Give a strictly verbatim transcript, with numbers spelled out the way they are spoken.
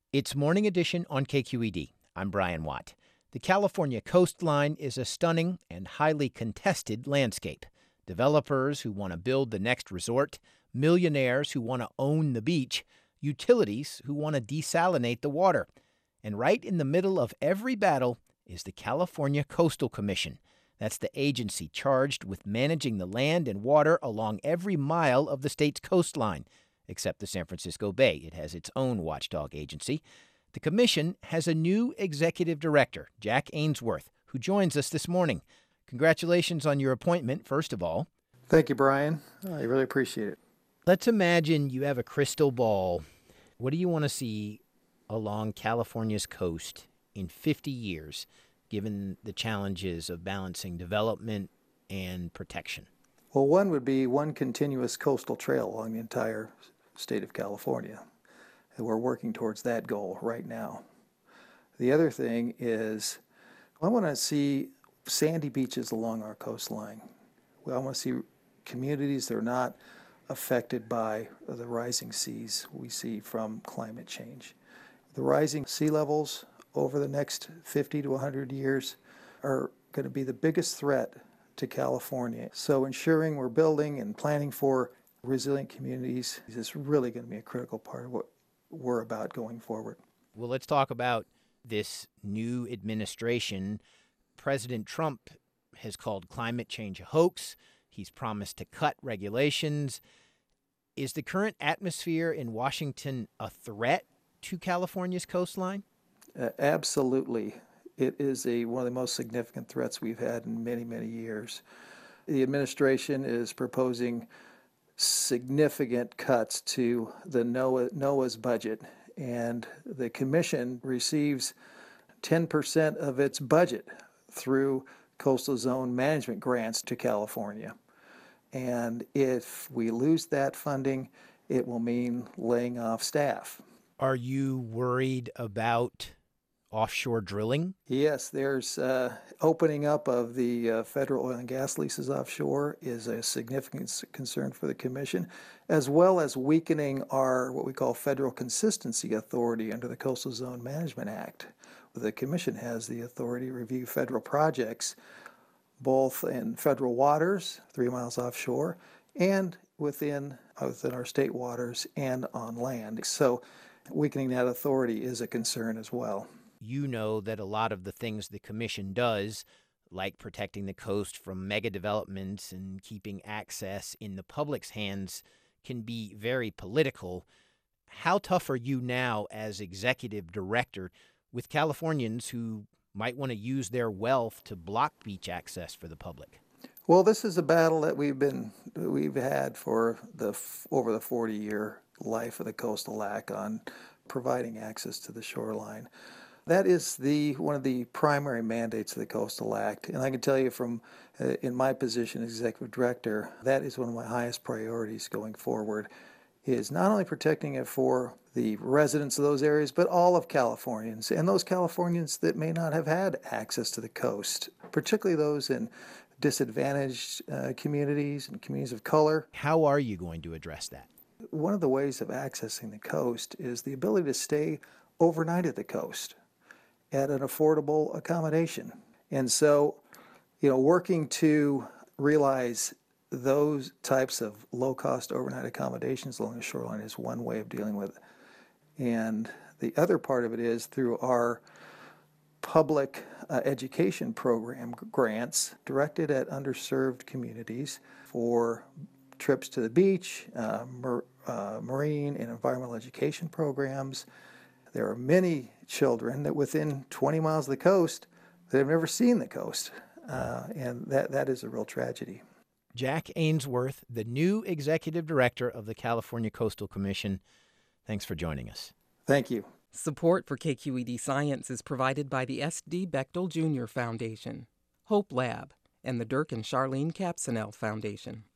It's Morning Edition on K Q E D. I'm Brian Watt. The California coastline is a stunning and highly contested landscape. Developers who want to build the next resort, millionaires who want to own the beach, utilities who want to desalinate the water. And right in the middle of every battle is the California Coastal Commission. That's the agency charged with managing the land and water along every mile of the state's coastline. Except the San Francisco Bay. It has its own watchdog agency. The commission has a new executive director, Jack Ainsworth, who joins us this morning. Congratulations on your appointment, first of all. Thank you, Brian. I really appreciate it. Let's imagine you have a crystal ball. What do you want to see along California's coast in fifty years, given the challenges of balancing development and protection? Well, one would be one continuous coastal trail along the entire state of California. And we're working towards that goal right now. The other thing is I want to see sandy beaches along our coastline. I want to see communities that are not affected by the rising seas we see from climate change. The rising sea levels over the next fifty to one hundred years are going to be the biggest threat to California. So ensuring we're building and planning for resilient communities is really going to be a critical part of what we're about going forward. Well, let's talk about this new administration. President Trump has called climate change a hoax. He's promised to cut regulations. Is the current atmosphere in Washington a threat to California's coastline? Uh, absolutely. It is a, one of the most significant threats we've had in many, many years. The administration is proposing significant cuts to the NOAA, NOAA's budget, and the commission receives ten percent of its budget through coastal zone management grants to California. And if we lose that funding, it will mean laying off staff. Are you worried about offshore drilling? Yes, there's uh, opening up of the uh, federal oil and gas leases offshore is a significant concern for the commission, as well as weakening our what we call federal consistency authority under the Coastal Zone Management Act. The commission has the authority to review federal projects both in federal waters, three miles offshore, and within, within our state waters and on land. So weakening that authority is a concern as well. You know that a lot of the things the commission does, like protecting the coast from mega developments and keeping access in the public's hands, can be very political. How tough are you now as executive director with Californians who might want to use their wealth to block beach access for the public? Well, this is a battle that we've been we've had for the over the forty-year life of the Coastal Act on providing access to the shoreline. That is the one of the primary mandates of the Coastal Act, and I can tell you from uh, in my position as executive director, that is one of my highest priorities going forward, is not only protecting it for the residents of those areas, but all of Californians, and those Californians that may not have had access to the coast, particularly those in disadvantaged uh, communities and communities of color. How are you going to address that? One of the ways of accessing the coast is the ability to stay overnight at the coast at an affordable accommodation. And so, you know, working to realize those types of low-cost overnight accommodations along the shoreline is one way of dealing with it. And the other part of it is through our public uh, education program grants directed at underserved communities for trips to the beach, uh, mar- uh, marine and environmental education programs. There are many children that within twenty miles of the coast that have never seen the coast, uh, and that, that is a real tragedy. Jack Ainsworth, the new executive director of the California Coastal Commission. Thanks for joining us. Thank you. Support for K Q E D Science is provided by the S D Bechtel Junior Foundation, Hope Lab, and the Dirk and Charlene Capsonell Foundation.